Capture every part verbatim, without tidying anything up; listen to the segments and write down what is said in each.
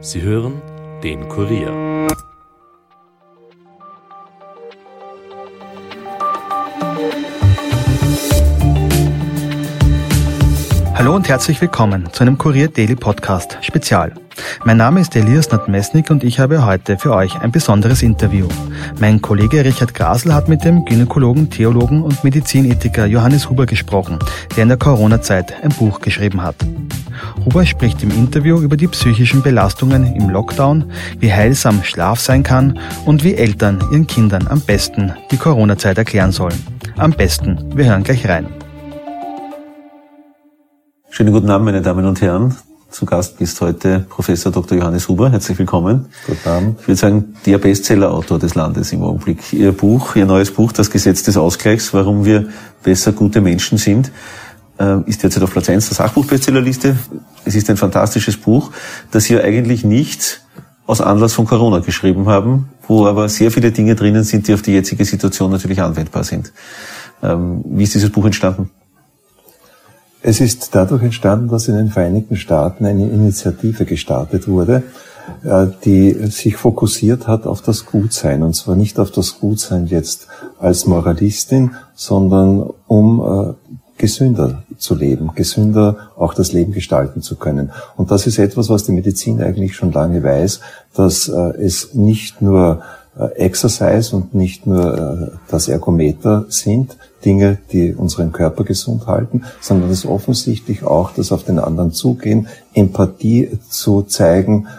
Sie hören den Kurier. Hallo und herzlich willkommen zu einem Kurier Daily Podcast Spezial. Mein Name ist Elias Nadmesnik und ich habe heute für euch ein besonderes Interview. Mein Kollege Richard Grasl hat mit dem Gynäkologen, Theologen und Medizinethiker Johannes Huber gesprochen, der in der Corona-Zeit ein Buch geschrieben hat. Huber spricht im Interview über die psychischen Belastungen im Lockdown, wie heilsam Schlaf sein kann und wie Eltern ihren Kindern am besten die Corona-Zeit erklären sollen. Am besten, wir hören gleich rein. Schönen guten Abend, meine Damen und Herren. Zu Gast ist heute Professor Doktor Johannes Huber. Herzlich willkommen. Guten Abend. Ich würde sagen, der Bestseller-Autor des Landes im Augenblick. Ihr Buch, Ihr neues Buch, Das Gesetz des Ausgleichs, warum wir besser gute Menschen sind, ist derzeit auf Platz eins der Sachbuch-Bestsellerliste. Es ist ein fantastisches Buch, das Sie eigentlich nicht aus Anlass von Corona geschrieben haben, wo aber sehr viele Dinge drinnen sind, die auf die jetzige Situation natürlich anwendbar sind. Wie ist dieses Buch entstanden? Es ist dadurch entstanden, dass in den Vereinigten Staaten eine Initiative gestartet wurde, die sich fokussiert hat auf das Gutsein. Und zwar nicht auf das Gutsein jetzt als Moralistin, sondern um gesünder zu leben, gesünder auch das Leben gestalten zu können. Und das ist etwas, was die Medizin eigentlich schon lange weiß, dass es nicht nur Exercise und nicht nur das Ergometer sind, Dinge, die unseren Körper gesund halten, sondern dass offensichtlich auch das auf den anderen zugehen, Empathie zu zeigen,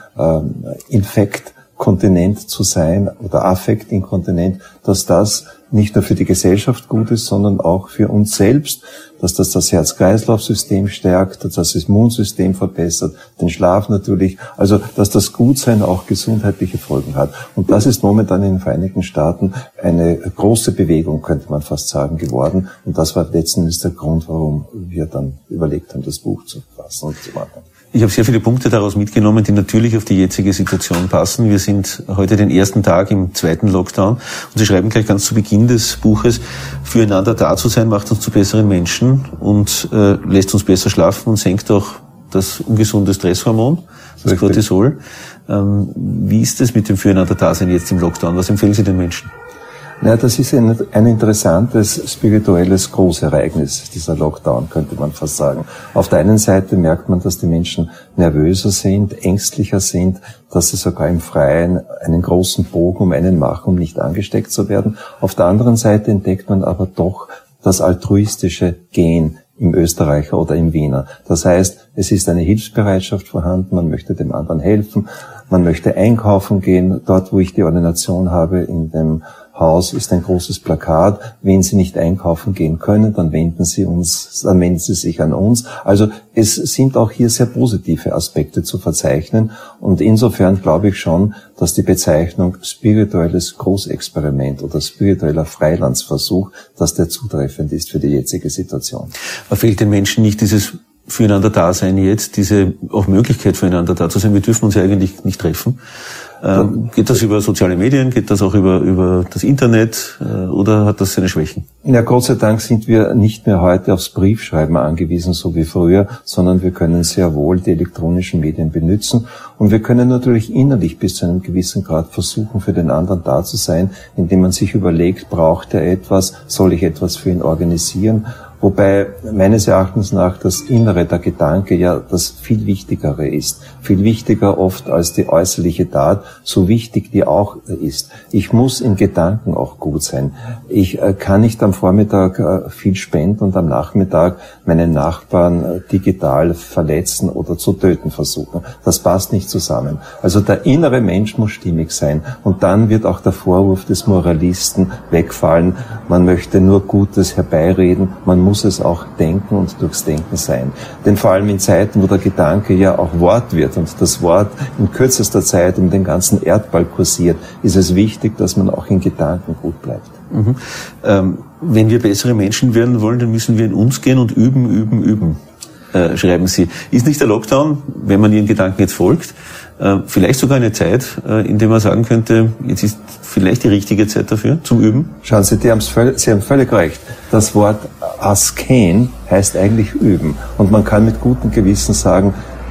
infektkontinent zu sein oder affektinkontinent, dass das nicht nur für die Gesellschaft gut ist, sondern auch für uns selbst, dass das das Herz-Kreislauf-System stärkt, dass das Immunsystem verbessert, den Schlaf natürlich, also dass das Gutsein auch gesundheitliche Folgen hat. Und das ist momentan in den Vereinigten Staaten eine große Bewegung, könnte man fast sagen, geworden. Und das war letzten Endes der Grund, warum wir dann überlegt haben, das Buch zu fassen und zu machen. Ich habe sehr viele Punkte daraus mitgenommen, die natürlich auf die jetzige Situation passen. Wir sind heute den ersten Tag im zweiten Lockdown und Sie schreiben gleich ganz zu Beginn des Buches, füreinander da zu sein macht uns zu besseren Menschen und äh, lässt uns besser schlafen und senkt auch das ungesunde Stresshormon, das Richtig. Cortisol. Ähm, wie ist es mit dem Füreinander-Dasein jetzt im Lockdown? Was empfehlen Sie den Menschen? Ja, das ist ein, ein interessantes spirituelles Großereignis, dieser Lockdown, könnte man fast sagen. Auf der einen Seite merkt man, dass die Menschen nervöser sind, ängstlicher sind, dass sie sogar im Freien einen großen Bogen um einen machen, um nicht angesteckt zu werden. Auf der anderen Seite entdeckt man aber doch das altruistische Gen im Österreicher oder im Wiener. Das heißt, es ist eine Hilfsbereitschaft vorhanden, man möchte dem anderen helfen, man möchte einkaufen gehen. Dort, wo ich die Ordination habe, in dem Haus ist ein großes Plakat. Wenn Sie nicht einkaufen gehen können, dann wenden Sie uns, dann wenden Sie sich an uns. Also es sind auch hier sehr positive Aspekte zu verzeichnen. Und insofern glaube ich schon, dass die Bezeichnung spirituelles Großexperiment oder spiritueller Freilandsversuch, dass der zutreffend ist für die jetzige Situation. Aber fehlt den Menschen nicht dieses füreinander Dasein jetzt, diese auch Möglichkeit füreinander da zu sein? Wir dürfen uns ja eigentlich nicht treffen. Ähm, geht das über soziale Medien? Geht das auch über, über das Internet? Äh, oder hat das seine Schwächen? Ja, Gott sei Dank sind wir nicht mehr heute aufs Briefschreiben angewiesen, so wie früher, sondern wir können sehr wohl die elektronischen Medien benutzen. Und wir können natürlich innerlich bis zu einem gewissen Grad versuchen, für den anderen da zu sein, indem man sich überlegt, braucht er etwas? Soll ich etwas für ihn organisieren? Wobei meines Erachtens nach das Innere, der Gedanke ja das viel Wichtigere ist. Viel wichtiger oft als die äußerliche Tat, so wichtig die auch ist. Ich muss in Gedanken auch gut sein. Ich kann nicht am Vormittag viel spenden und am Nachmittag meinen Nachbarn digital verletzen oder zu töten versuchen. Das passt nicht zusammen. Also der innere Mensch muss stimmig sein. Und dann wird auch der Vorwurf des Moralisten wegfallen. Man möchte nur Gutes herbeireden. Man muss es auch denken und durchs Denken sein. Denn vor allem in Zeiten, wo der Gedanke ja auch Wort wird und das Wort in kürzester Zeit um den ganzen Erdball kursiert, ist es wichtig, dass man auch in Gedanken gut bleibt. Mhm. Ähm, wenn wir bessere Menschen werden wollen, dann müssen wir in uns gehen und üben, üben, üben, äh, schreiben Sie. Ist nicht der Lockdown, wenn man Ihren Gedanken jetzt folgt, äh, vielleicht sogar eine Zeit, äh, in der man sagen könnte, jetzt ist vielleicht die richtige Zeit dafür, zum Üben? Schauen Sie, die haben's völlig, Sie haben völlig recht. Das Wort Asken heißt eigentlich üben. Und man kann mit gutem Gewissen sagen,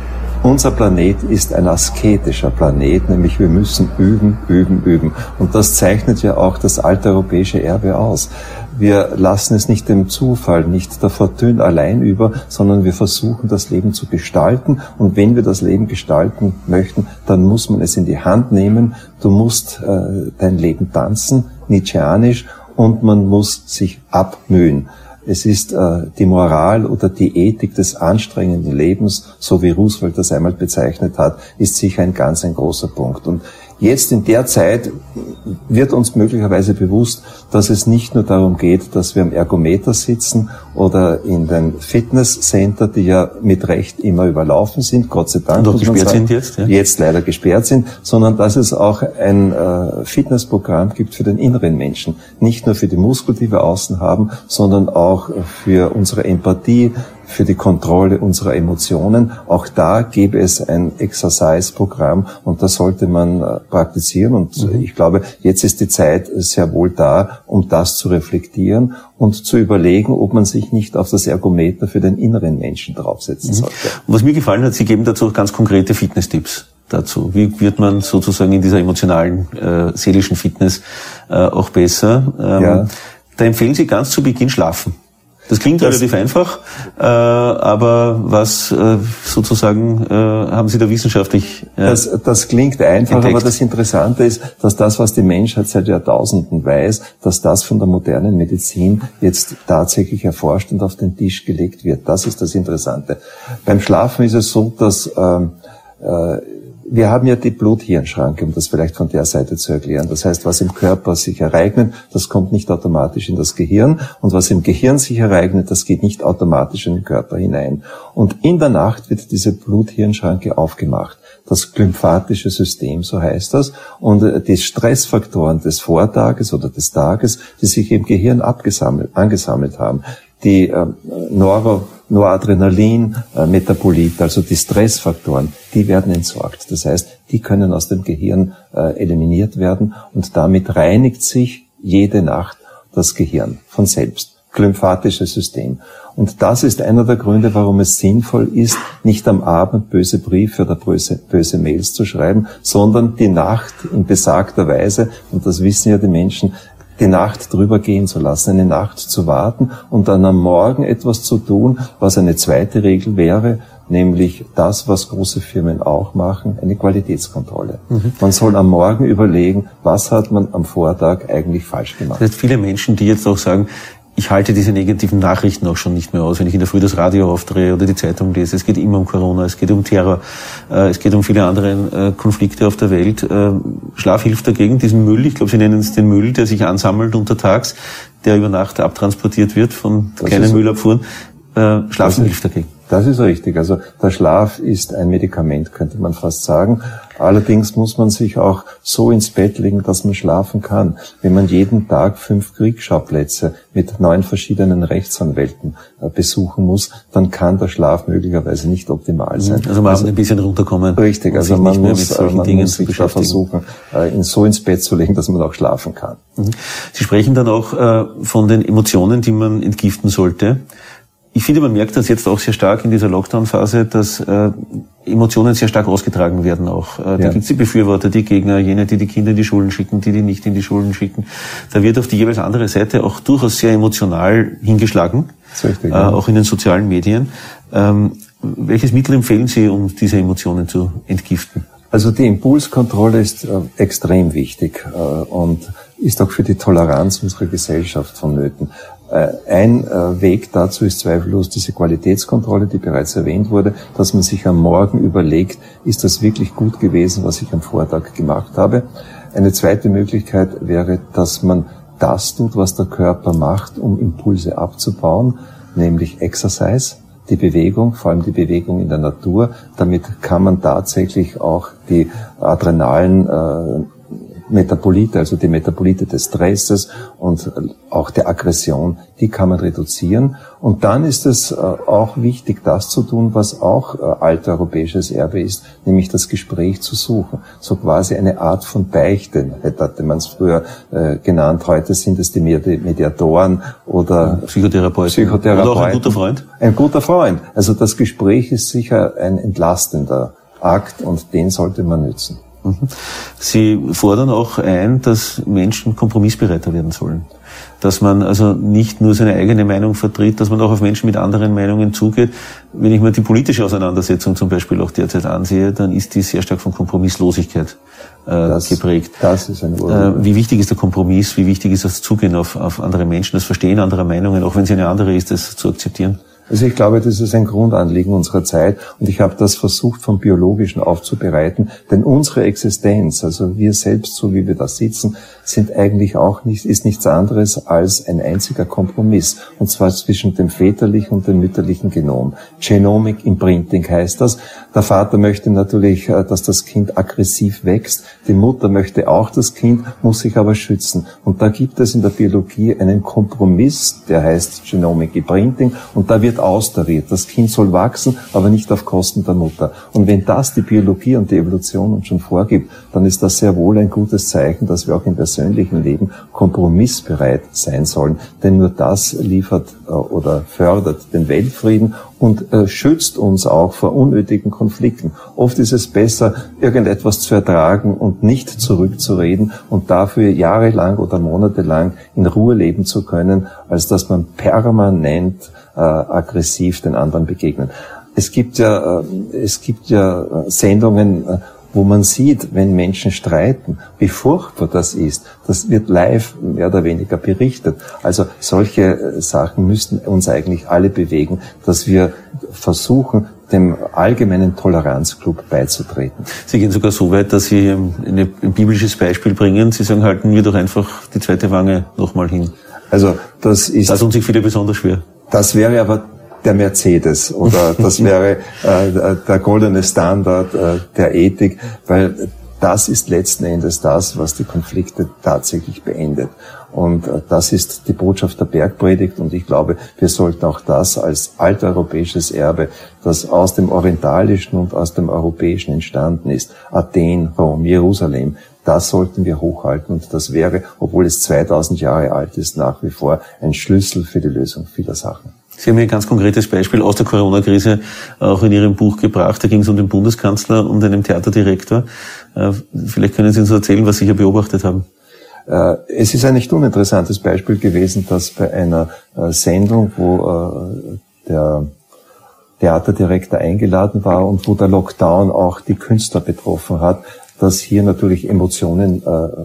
Unser Planet ist ein asketischer Planet, nämlich wir müssen üben, üben, üben. Und das zeichnet ja auch das alte europäische Erbe aus. Wir lassen es nicht dem Zufall, nicht der Fortune allein über, sondern wir versuchen, das Leben zu gestalten. Und wenn wir das Leben gestalten möchten, dann muss man es in die Hand nehmen. Du musst äh, dein Leben tanzen, nietzscheanisch, und man muss sich abmühen. Es ist äh, die Moral oder die Ethik des anstrengenden Lebens, so wie Roosevelt das einmal bezeichnet hat, ist sicher ein ganz ein großer Punkt. Und jetzt in der Zeit wird uns möglicherweise bewusst, dass es nicht nur darum geht, dass wir am Ergometer sitzen oder in den Fitnesscenter, die ja mit Recht immer überlaufen sind, Gott sei Dank. Und auch gesperrt sind jetzt. Ja. Jetzt leider gesperrt sind, sondern dass es auch ein äh, Fitnessprogramm gibt für den inneren Menschen. Nicht nur für die Muskel, die wir außen haben, sondern auch für unsere Empathie, für die Kontrolle unserer Emotionen. Auch da gäbe es ein Exercise-Programm und das sollte man äh, praktizieren. Und mhm. ich glaube, jetzt ist die Zeit sehr wohl da, um das zu reflektieren und zu überlegen, ob man sich nicht auf das Ergometer für den inneren Menschen draufsetzen mhm. sollte. Und was mir gefallen hat, Sie geben dazu auch ganz konkrete Fitnesstipps dazu. Wie wird man sozusagen in dieser emotionalen, äh, seelischen Fitness äh, auch besser? Ähm, ja. Da empfehlen Sie ganz zu Beginn Schlafen. Das klingt das, relativ einfach, äh, aber was äh, sozusagen äh, haben Sie da wissenschaftlich äh, das, das klingt einfach, entdeckt? Aber das Interessante ist, dass das, was die Menschheit seit Jahrtausenden weiß, dass das von der modernen Medizin jetzt tatsächlich erforscht und auf den Tisch gelegt wird. Das ist das Interessante. Beim Schlafen ist es so, dass ähm, äh, wir haben ja die Blut-Hirn-Schranke, um das vielleicht von der Seite zu erklären. Das heißt, was im Körper sich ereignet, das kommt nicht automatisch in das Gehirn. Und was im Gehirn sich ereignet, das geht nicht automatisch in den Körper hinein. Und in der Nacht wird diese Blut-Hirn-Schranke aufgemacht. Das glymphatische System, so heißt das. Und die Stressfaktoren des Vortages oder des Tages, die sich im Gehirn abgesammelt, angesammelt haben, die äh, Neuro Noradrenalin, äh, Metabolit, also die Stressfaktoren, die werden entsorgt. Das heißt, die können aus dem Gehirn äh, eliminiert werden und damit reinigt sich jede Nacht das Gehirn von selbst. Glymphatisches System. Und das ist einer der Gründe, warum es sinnvoll ist, nicht am Abend böse Briefe oder böse, böse Mails zu schreiben, sondern die Nacht in besagter Weise, und das wissen ja die Menschen, die Nacht drüber gehen zu lassen, eine Nacht zu warten und dann am Morgen etwas zu tun, was eine zweite Regel wäre, nämlich das, was große Firmen auch machen, eine Qualitätskontrolle. Mhm. Man soll am Morgen überlegen, was hat man am Vortag eigentlich falsch gemacht. Es gibt viele Menschen, die jetzt auch sagen, ich halte diese negativen Nachrichten auch schon nicht mehr aus, wenn ich in der Früh das Radio aufdrehe oder die Zeitung lese. Es geht immer um Corona, es geht um Terror, äh, es geht um viele andere äh, Konflikte auf der Welt. Äh, Schlaf hilft dagegen, diesen Müll, ich glaube, Sie nennen es den Müll, der sich ansammelt untertags, der über Nacht abtransportiert wird von das kleinen Müllabfuhren. Äh, Schlafen hilft dagegen. Das ist richtig. Also der Schlaf ist ein Medikament, könnte man fast sagen. Allerdings muss man sich auch so ins Bett legen, dass man schlafen kann. Wenn man jeden Tag fünf Kriegsschauplätze mit neun verschiedenen Rechtsanwälten äh, besuchen muss, dann kann der Schlaf möglicherweise nicht optimal sein. Also man also, muss ein bisschen runterkommen. Richtig, also man muss, äh, man muss sich da versuchen, äh, ihn so ins Bett zu legen, dass man auch schlafen kann. Sie sprechen dann auch äh, von den Emotionen, die man entgiften sollte. Ich finde, man merkt das jetzt auch sehr stark in dieser Lockdown-Phase, dass äh, Emotionen sehr stark ausgetragen werden auch. Äh, da ja. gibt es die Befürworter, die Gegner, jene, die die Kinder in die Schulen schicken, die die nicht in die Schulen schicken. Da wird auf die jeweils andere Seite auch durchaus sehr emotional hingeschlagen, richtig, äh, ja. auch in den sozialen Medien. Ähm, welches Mittel empfehlen Sie, um diese Emotionen zu entgiften? Also die Impulskontrolle ist äh, extrem wichtig äh, und ist auch für die Toleranz unserer Gesellschaft vonnöten. Ein Weg dazu ist zweifellos diese Qualitätskontrolle, die bereits erwähnt wurde, dass man sich am Morgen überlegt, ist das wirklich gut gewesen, was ich am Vortag gemacht habe. Eine zweite Möglichkeit wäre, dass man das tut, was der Körper macht, um Impulse abzubauen, nämlich Exercise, die Bewegung, vor allem die Bewegung in der Natur. Damit kann man tatsächlich auch die adrenalen Metabolite, also die Metabolite des Stresses und auch der Aggression, die kann man reduzieren. Und dann ist es auch wichtig, das zu tun, was auch alteuropäisches Erbe ist, nämlich das Gespräch zu suchen. So quasi eine Art von Beichte, hatte man es früher äh, genannt. Heute sind es die Mediatoren oder Psychotherapeuten. Psychotherapeuten. Oder auch ein guter Freund. Ein guter Freund. Also das Gespräch ist sicher ein entlastender Akt und den sollte man nützen. Sie fordern auch ein, dass Menschen kompromissbereiter werden sollen. Dass man also nicht nur seine eigene Meinung vertritt, dass man auch auf Menschen mit anderen Meinungen zugeht. Wenn ich mir die politische Auseinandersetzung zum Beispiel auch derzeit ansehe, dann ist die sehr stark von Kompromisslosigkeit äh, das, geprägt. Das ist eine Ursache. Äh, wie wichtig ist der Kompromiss? Wie wichtig ist das Zugehen auf, auf andere Menschen, das Verstehen anderer Meinungen, auch wenn sie eine andere ist, das zu akzeptieren? Also ich glaube, das ist ein Grundanliegen unserer Zeit und ich habe das versucht vom Biologischen aufzubereiten, denn unsere Existenz, also wir selbst, so wie wir da sitzen, sind eigentlich auch nicht, ist nichts anderes als ein einziger Kompromiss, und zwar zwischen dem väterlichen und dem mütterlichen Genom. Genomic Imprinting heißt das. Der Vater möchte natürlich, dass das Kind aggressiv wächst, die Mutter möchte auch das Kind, muss sich aber schützen. Und da gibt es in der Biologie einen Kompromiss, der heißt Genomic Imprinting, und da wird austariert. Das Kind soll wachsen, aber nicht auf Kosten der Mutter. Und wenn das die Biologie und die Evolution uns schon vorgibt, dann ist das sehr wohl ein gutes Zeichen, dass wir auch im persönlichen Leben kompromissbereit sein sollen. Denn nur das liefert äh, oder fördert den Weltfrieden und äh, schützt uns auch vor unnötigen Konflikten. Oft ist es besser, irgendetwas zu ertragen und nicht zurückzureden und dafür jahrelang oder monatelang in Ruhe leben zu können, als dass man permanent äh, aggressiv den anderen begegnet. Es gibt ja, äh, es gibt ja Sendungen, äh, wo man sieht, wenn Menschen streiten, wie furchtbar das ist. Das wird live mehr oder weniger berichtet. Also solche Sachen müssten uns eigentlich alle bewegen, dass wir versuchen, dem allgemeinen Toleranzclub beizutreten. Sie gehen sogar so weit, dass Sie eine, ein biblisches Beispiel bringen. Sie sagen, halten wir doch einfach die zweite Wange nochmal hin. Also das ist... Das tun sich viele besonders schwer. Das wäre aber der Mercedes oder das wäre äh, der goldene Standard äh, der Ethik, weil das ist letzten Endes das, was die Konflikte tatsächlich beendet. Und äh, das ist die Botschaft der Bergpredigt, und ich glaube, wir sollten auch das als alteuropäisches Erbe, das aus dem Orientalischen und aus dem Europäischen entstanden ist, Athen, Rom, Jerusalem, das sollten wir hochhalten, und das wäre, obwohl es zweitausend Jahre alt ist, nach wie vor ein Schlüssel für die Lösung vieler Sachen. Sie haben hier ein ganz konkretes Beispiel aus der Corona-Krise auch in Ihrem Buch gebracht. Da ging es um den Bundeskanzler und einen Theaterdirektor. Vielleicht können Sie uns erzählen, was Sie hier beobachtet haben. Es ist ein nicht uninteressantes Beispiel gewesen, dass bei einer Sendung, wo der Theaterdirektor eingeladen war und wo der Lockdown auch die Künstler betroffen hat, dass hier natürlich Emotionen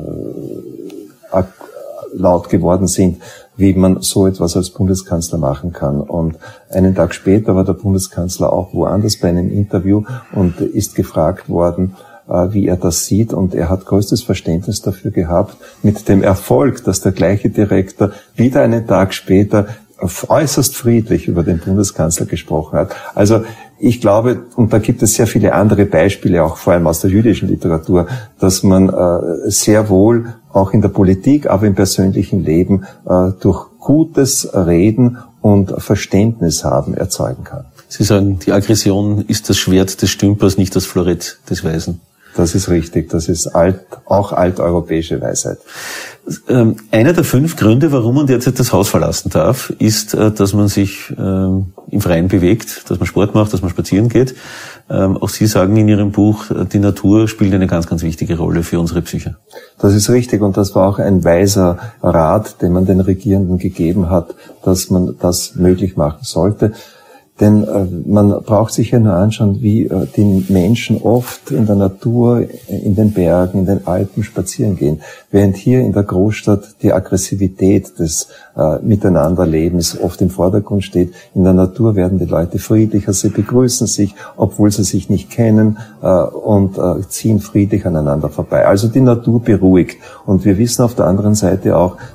äh, laut geworden sind, wie man so etwas als Bundeskanzler machen kann. Und einen Tag später war der Bundeskanzler auch woanders bei einem Interview und ist gefragt worden, äh, wie er das sieht. Und er hat größtes Verständnis dafür gehabt, mit dem Erfolg, dass der gleiche Direktor wieder einen Tag später äußerst friedlich über den Bundeskanzler gesprochen hat. Also ich glaube, und da gibt es sehr viele andere Beispiele, auch vor allem aus der jüdischen Literatur, dass man äh, sehr wohl auch in der Politik, aber im persönlichen Leben äh, durch gutes Reden und Verständnis haben erzeugen kann. Sie sagen, die Aggression ist das Schwert des Stümpers, nicht das Florett des Weisen. Das ist richtig, das ist alt, auch alteuropäische Weisheit. Ähm, einer der fünf Gründe, warum man derzeit das Haus verlassen darf, ist, äh, dass man sich ähm, im Freien bewegt, dass man Sport macht, dass man spazieren geht. Ähm, auch Sie sagen in Ihrem Buch, äh, die Natur spielt eine ganz, ganz wichtige Rolle für unsere Psyche. Das ist richtig, und das war auch ein weiser Rat, den man den Regierenden gegeben hat, dass man das möglich machen sollte. Denn äh, man braucht sich ja nur anschauen, wie äh, die Menschen oft in der Natur, in den Bergen, in den Alpen spazieren gehen. Während hier in der Großstadt die Aggressivität des äh, Miteinanderlebens oft im Vordergrund steht. In der Natur werden die Leute friedlicher, sie begrüßen sich, obwohl sie sich nicht kennen, äh, und äh, ziehen friedlich aneinander vorbei. Also die Natur beruhigt. Und wir wissen auf der anderen Seite auch,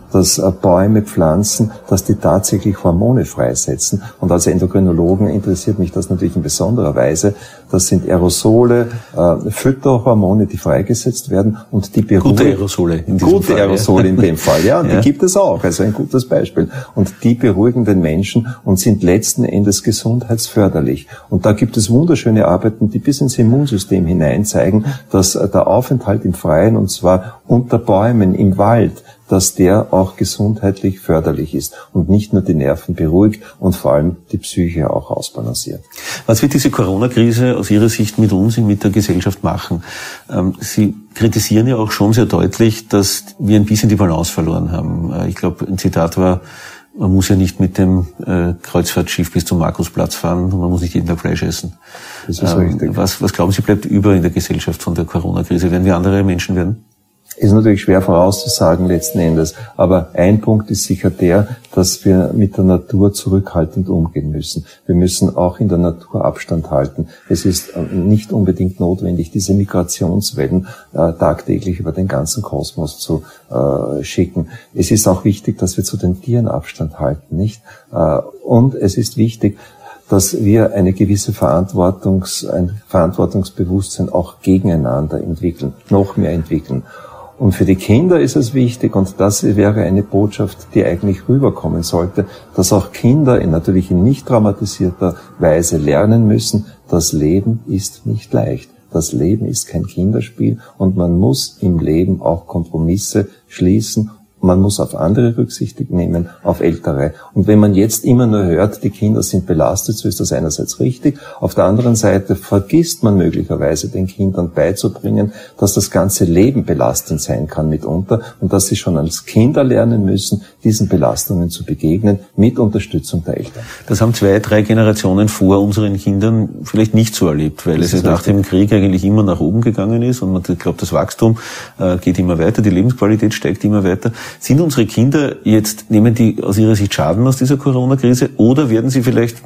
dass äh, Bäume, Pflanzen, dass die tatsächlich Hormone freisetzen. Und als Endokrinologen interessiert mich das natürlich in besonderer Weise. Das sind Aerosole, äh, Fütterhormone, die freigesetzt werden und die beruhigen. Gute Aerosole in diesem Gute Fall. Aerosole ja. in dem Fall, ja. Und ja. die gibt es auch, also ein gutes Beispiel. Und die beruhigen den Menschen und sind letzten Endes gesundheitsförderlich. Und da gibt es wunderschöne Arbeiten, die bis ins Immunsystem hinein zeigen, dass äh, der Aufenthalt im Freien, und zwar unter Bäumen, im Wald, dass der auch gesundheitlich förderlich ist und nicht nur die Nerven beruhigt und vor allem die Psyche auch ausbalanciert. Was wird diese Corona-Krise aus Ihrer Sicht mit uns und mit der Gesellschaft machen? Sie kritisieren ja auch schon sehr deutlich, dass wir ein bisschen die Balance verloren haben. Ich glaube, ein Zitat war, man muss ja nicht mit dem äh, Kreuzfahrtschiff bis zum Markusplatz fahren und man muss nicht jeden Tag Fleisch essen. Das ist ähm, richtig. Was, was glauben Sie, bleibt über in der Gesellschaft von der Corona-Krise? Werden wir andere Menschen werden? Ist natürlich schwer vorauszusagen letzten Endes. Aber ein Punkt ist sicher der, dass wir mit der Natur zurückhaltend umgehen müssen. Wir müssen auch in der Natur Abstand halten. Es ist nicht unbedingt notwendig, diese Migrationswellen äh, tagtäglich über den ganzen Kosmos zu äh, schicken. Es ist auch wichtig, dass wir zu den Tieren Abstand halten, nicht? Äh, und es ist wichtig, dass wir eine gewisse Verantwortungs, ein Verantwortungsbewusstsein auch gegeneinander entwickeln, noch mehr entwickeln. Und für die Kinder ist es wichtig, und das wäre eine Botschaft, die eigentlich rüberkommen sollte, dass auch Kinder in natürlich in nicht traumatisierter Weise lernen müssen, das Leben ist nicht leicht. Das Leben ist kein Kinderspiel und man muss im Leben auch Kompromisse schließen. Man muss auf andere Rücksicht nehmen, auf Ältere. Und wenn man jetzt immer nur hört, die Kinder sind belastet, so ist das einerseits richtig. Auf der anderen Seite vergisst man möglicherweise den Kindern beizubringen, dass das ganze Leben belastend sein kann mitunter und dass sie schon als Kinder lernen müssen, diesen Belastungen zu begegnen, mit Unterstützung der Eltern. Das haben zwei, drei Generationen vor unseren Kindern vielleicht nicht so erlebt, weil es nach dem Krieg eigentlich immer nach oben gegangen ist und man glaubt, das Wachstum äh, geht immer weiter, die Lebensqualität steigt immer weiter. Sind unsere Kinder jetzt, nehmen die aus Ihrer Sicht Schaden aus dieser Corona-Krise oder werden sie vielleicht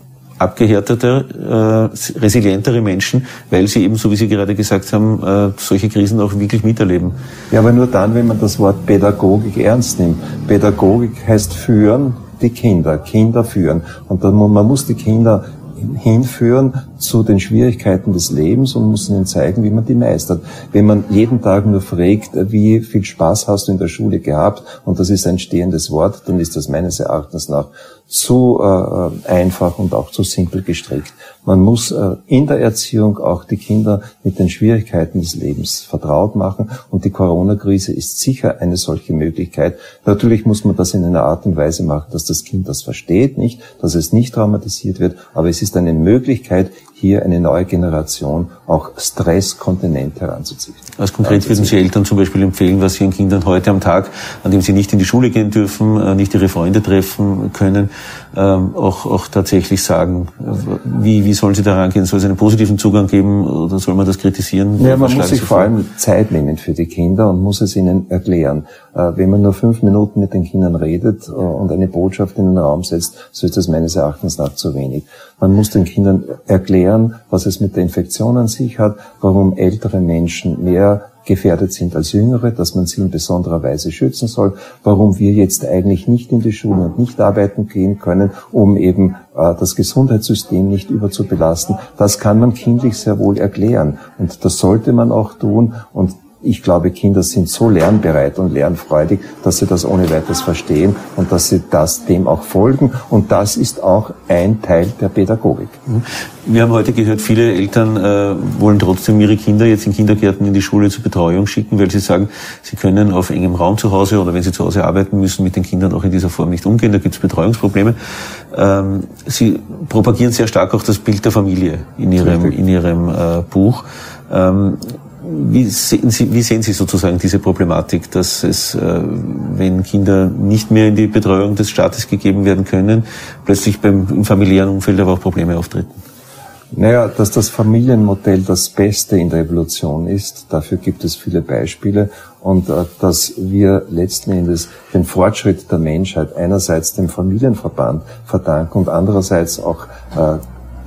abgehärteter, äh, resilientere Menschen, weil sie eben, so wie Sie gerade gesagt haben, äh, solche Krisen auch wirklich miterleben? Ja, aber nur dann, wenn man das Wort Pädagogik ernst nimmt. Pädagogik heißt führen die Kinder, Kinder führen. Und dann, man muss die Kinder hinführen zu den Schwierigkeiten des Lebens und muss ihnen zeigen, wie man die meistert. Wenn man jeden Tag nur fragt, wie viel Spaß hast du in der Schule gehabt, und das ist ein stehendes Wort, dann ist das meines Erachtens nach zu äh, einfach und auch zu simpel gestrickt. Man muss äh, in der Erziehung auch die Kinder mit den Schwierigkeiten des Lebens vertraut machen und die Corona-Krise ist sicher eine solche Möglichkeit. Natürlich muss man das in einer Art und Weise machen, dass das Kind das versteht, nicht, dass es nicht traumatisiert wird, aber es ist eine Möglichkeit, hier eine neue Generation auch stresskontinent heranzuziehen. Was konkret würden Sie Eltern zum Beispiel empfehlen, was Sie Ihren Kindern heute am Tag, an dem sie nicht in die Schule gehen dürfen, nicht ihre Freunde treffen können, ähm, auch, auch tatsächlich sagen? Wie, wie sollen Sie da rangehen? Soll es einen positiven Zugang geben oder soll man das kritisieren? Ja, man muss sich vor allem Zeit nehmen für die Kinder und muss es ihnen erklären. Äh, wenn man nur fünf Minuten mit den Kindern redet äh, und eine Botschaft in den Raum setzt, so ist das meines Erachtens nach zu wenig. Man muss den Kindern erklären, was es mit der Infektion an sich hat, warum ältere Menschen mehr gefährdet sind als Jüngere, dass man sie in besonderer Weise schützen soll, warum wir jetzt eigentlich nicht in die Schule und nicht arbeiten gehen können, um eben äh, das Gesundheitssystem nicht überzubelasten. Das kann man kindlich sehr wohl erklären und das sollte man auch tun. Und ich glaube, Kinder sind so lernbereit und lernfreudig, dass sie das ohne weiteres verstehen und dass sie das dem auch folgen. Und das ist auch ein Teil der Pädagogik. Wir haben heute gehört, viele Eltern äh, wollen trotzdem ihre Kinder jetzt in Kindergärten, in die Schule zur Betreuung schicken, weil sie sagen, sie können auf engem Raum zu Hause oder wenn sie zu Hause arbeiten müssen, mit den Kindern auch in dieser Form nicht umgehen. Da gibt es Betreuungsprobleme. Ähm, sie propagieren sehr stark auch das Bild der Familie in ihrem, in ihrem äh, Buch. Ähm, Wie sehen Sie, wie sehen Sie sozusagen diese Problematik, dass es, äh, wenn Kinder nicht mehr in die Betreuung des Staates gegeben werden können, plötzlich beim, im familiären Umfeld aber auch Probleme auftreten? Naja, dass das Familienmodell das Beste in der Evolution ist, dafür gibt es viele Beispiele. Und äh, dass wir letzten Endes den Fortschritt der Menschheit einerseits dem Familienverband verdanken und andererseits auch äh, der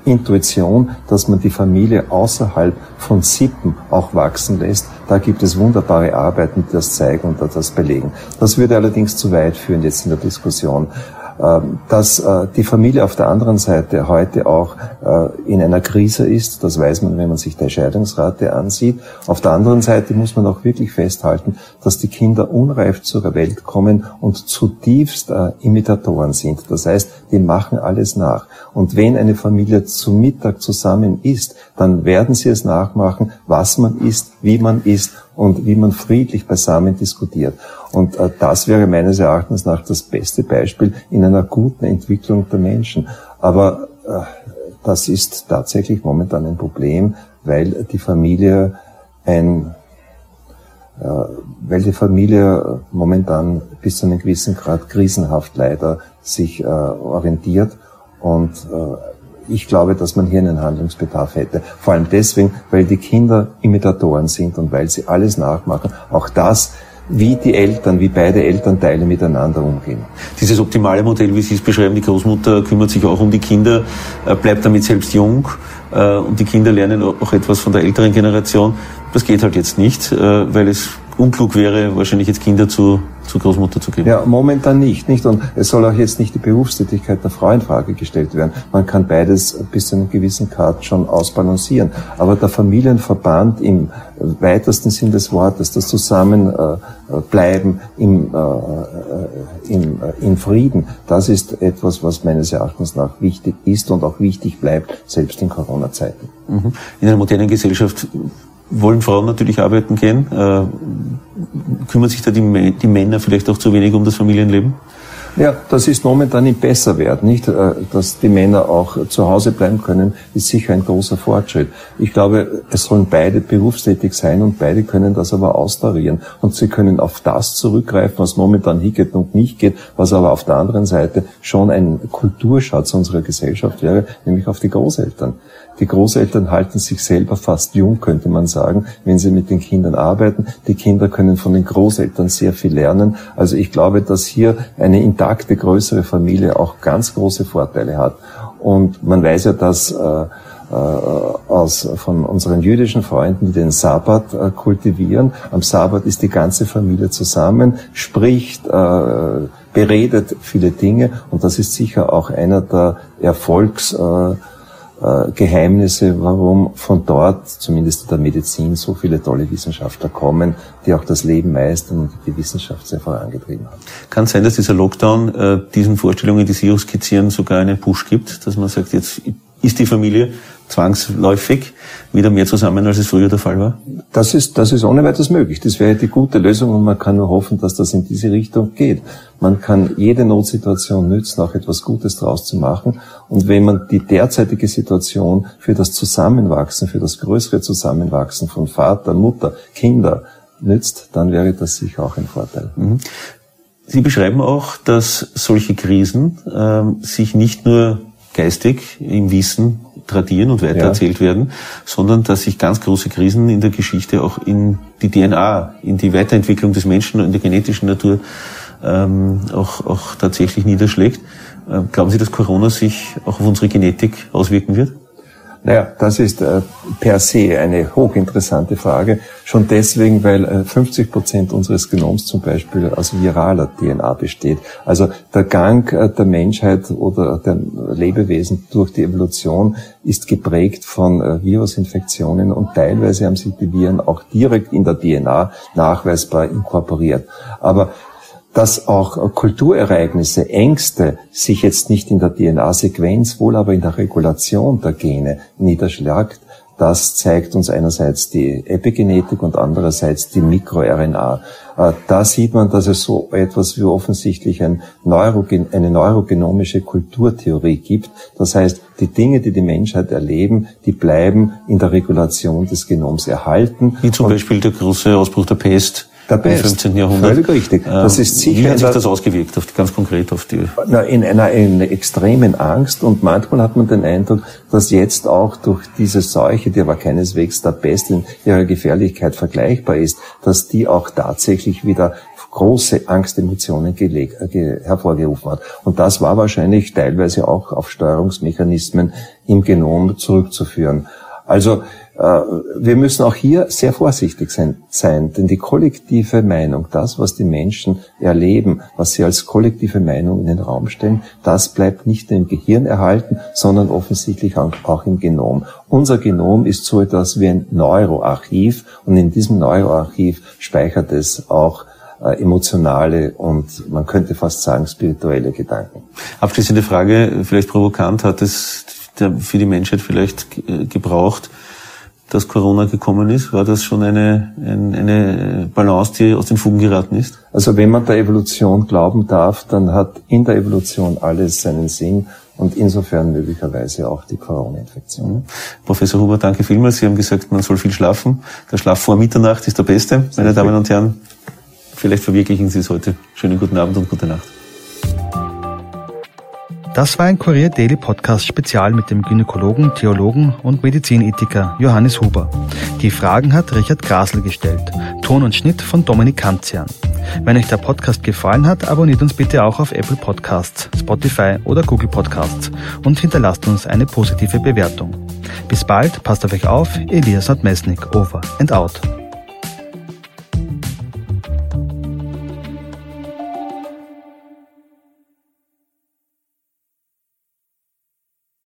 Intuition, dass man die Familie außerhalb von Sippen auch wachsen lässt. Da gibt es wunderbare Arbeiten, die das zeigen und das belegen. Das würde allerdings zu weit führen jetzt in der Diskussion. Dass die Familie auf der anderen Seite heute auch in einer Krise ist, das weiß man, wenn man sich die Scheidungsrate ansieht. Auf der anderen Seite muss man auch wirklich festhalten, dass die Kinder unreif zur Welt kommen und zutiefst Imitatoren sind. Das heißt, die machen alles nach. Und wenn eine Familie zu Mittag zusammen isst, dann werden sie es nachmachen, was man isst, wie man isst und wie man friedlich beisammen diskutiert. Und äh, das wäre meines Erachtens nach das beste Beispiel in einer guten Entwicklung der Menschen. Aber äh, das ist tatsächlich momentan ein Problem, weil die Familie ein, äh, weil die Familie momentan bis zu einem gewissen Grad krisenhaft leider sich äh, orientiert und äh, ich glaube, dass man hier einen Handlungsbedarf hätte. Vor allem deswegen, weil die Kinder Imitatoren sind und weil sie alles nachmachen. Auch das, wie die Eltern, wie beide Elternteile miteinander umgehen. Dieses optimale Modell, wie Sie es beschreiben, die Großmutter kümmert sich auch um die Kinder, bleibt damit selbst jung und die Kinder lernen auch etwas von der älteren Generation. Das geht halt jetzt nicht, weil es unklug wäre, wahrscheinlich jetzt Kinder zu, zu Großmutter zu geben. Ja, momentan nicht, nicht. Und es soll auch jetzt nicht die Berufstätigkeit der Frau in Frage gestellt werden. Man kann beides bis zu einem gewissen Grad schon ausbalancieren. Aber der Familienverband im weitesten Sinn des Wortes, das Zusammenbleiben äh, im, äh, im, äh, im Frieden, das ist etwas, was meines Erachtens nach wichtig ist und auch wichtig bleibt, selbst in Corona-Zeiten. Mhm. In einer modernen Gesellschaft wollen Frauen natürlich arbeiten gehen. Äh, kümmern sich da die, die Männer vielleicht auch zu wenig um das Familienleben? Ja, das ist momentan im Besserwerden, nicht? Dass die Männer auch zu Hause bleiben können, ist sicher ein großer Fortschritt. Ich glaube, es sollen beide berufstätig sein und beide können das aber austarieren. Und sie können auf das zurückgreifen, was momentan hier geht und nicht geht, was aber auf der anderen Seite schon ein Kulturschatz unserer Gesellschaft wäre, nämlich auf die Großeltern. Die Großeltern halten sich selber fast jung, könnte man sagen, wenn sie mit den Kindern arbeiten. Die Kinder können von den Großeltern sehr viel lernen. Also ich glaube, dass hier eine intakte, größere Familie auch ganz große Vorteile hat. Und man weiß ja, dass äh, äh, aus von unseren jüdischen Freunden, die den Sabbat äh, kultivieren. Am Sabbat ist die ganze Familie zusammen, spricht, äh, beredet viele Dinge. Und das ist sicher auch einer der Erfolgs äh, Geheimnisse, warum von dort, zumindest in der Medizin, so viele tolle Wissenschaftler kommen, die auch das Leben meistern und die Wissenschaft sehr vorangetrieben haben. Kann es sein, dass dieser Lockdown äh, diesen Vorstellungen, die Sie auch skizzieren, sogar einen Push gibt, dass man sagt, jetzt ist die Familie zwangsläufig wieder mehr zusammen, als es früher der Fall war? Das ist, das ist ohne weiteres möglich. Das wäre die gute Lösung und man kann nur hoffen, dass das in diese Richtung geht. Man kann jede Notsituation nützen, auch etwas Gutes draus zu machen. Und wenn man die derzeitige Situation für das Zusammenwachsen, für das größere Zusammenwachsen von Vater, Mutter, Kinder nützt, dann wäre das sicher auch ein Vorteil. Mhm. Sie beschreiben auch, dass solche Krisen ähm, sich nicht nur geistig im Wissen tradieren und weitererzählt ja. werden, sondern dass sich ganz große Krisen in der Geschichte auch in die D N A, in die Weiterentwicklung des Menschen und in der genetischen Natur ähm, auch, auch tatsächlich niederschlägt. Äh, glauben Sie, dass Corona sich auch auf unsere Genetik auswirken wird? Naja, das ist äh, per se eine hochinteressante Frage. Schon deswegen, weil äh, fünfzig Prozent unseres Genoms zum Beispiel aus viraler D N A besteht. Also der Gang äh, der Menschheit oder der Lebewesen durch die Evolution ist geprägt von äh, Virusinfektionen und teilweise haben sich die Viren auch direkt in der D N A nachweisbar inkorporiert. Aber dass auch Kulturereignisse, Ängste sich jetzt nicht in der D N A-Sequenz, wohl aber in der Regulation der Gene niederschlägt, das zeigt uns einerseits die Epigenetik und andererseits die MikroRNA. Da sieht man, dass es so etwas wie offensichtlich ein Neurogen, eine neurogenomische Kulturtheorie gibt. Das heißt, die Dinge, die die Menschheit erleben, die bleiben in der Regulation des Genoms erhalten. Wie zum und Beispiel der große Ausbruch der Pest. Der Pest. Im fünfzehnten Jahrhundert. Völlig richtig. Das ist sicher. Wie hat sich das ausgewirkt, auf, ganz konkret auf die? Na, in einer, in einer extremen Angst und manchmal hat man den Eindruck, dass jetzt auch durch diese Seuche, die aber keineswegs der Pest in ihrer Gefährlichkeit vergleichbar ist, dass die auch tatsächlich wieder große Angstemotionen geleg, äh, hervorgerufen hat. Und das war wahrscheinlich teilweise auch auf Steuerungsmechanismen im Genom zurückzuführen. Also äh, wir müssen auch hier sehr vorsichtig sein, sein, denn die kollektive Meinung, das, was die Menschen erleben, was sie als kollektive Meinung in den Raum stellen, das bleibt nicht nur im Gehirn erhalten, sondern offensichtlich auch im Genom. Unser Genom ist so etwas wie ein Neuroarchiv und in diesem Neuroarchiv speichert es auch äh, emotionale und man könnte fast sagen spirituelle Gedanken. Abschließende Frage, vielleicht provokant, hat es für die Menschheit vielleicht gebraucht, dass Corona gekommen ist? War das schon eine, eine, eine Balance, die aus den Fugen geraten ist? Also wenn man der Evolution glauben darf, dann hat in der Evolution alles seinen Sinn und insofern möglicherweise auch die Corona-Infektion. Mhm. Professor Huber, danke vielmals. Sie haben gesagt, man soll viel schlafen. Der Schlaf vor Mitternacht ist der beste. Sehr Meine Damen viel. und Herren, vielleicht verwirklichen Sie es heute. Schönen guten Abend und gute Nacht. Das war ein Kurier Daily Podcast Spezial mit dem Gynäkologen, Theologen und Medizinethiker Johannes Huber. Die Fragen hat Richard Grasl gestellt. Ton und Schnitt von Dominik Kanzian. Wenn euch der Podcast gefallen hat, abonniert uns bitte auch auf Apple Podcasts, Spotify oder Google Podcasts und hinterlasst uns eine positive Bewertung. Bis bald, passt auf euch auf, Elias Nordmesnik, over and out.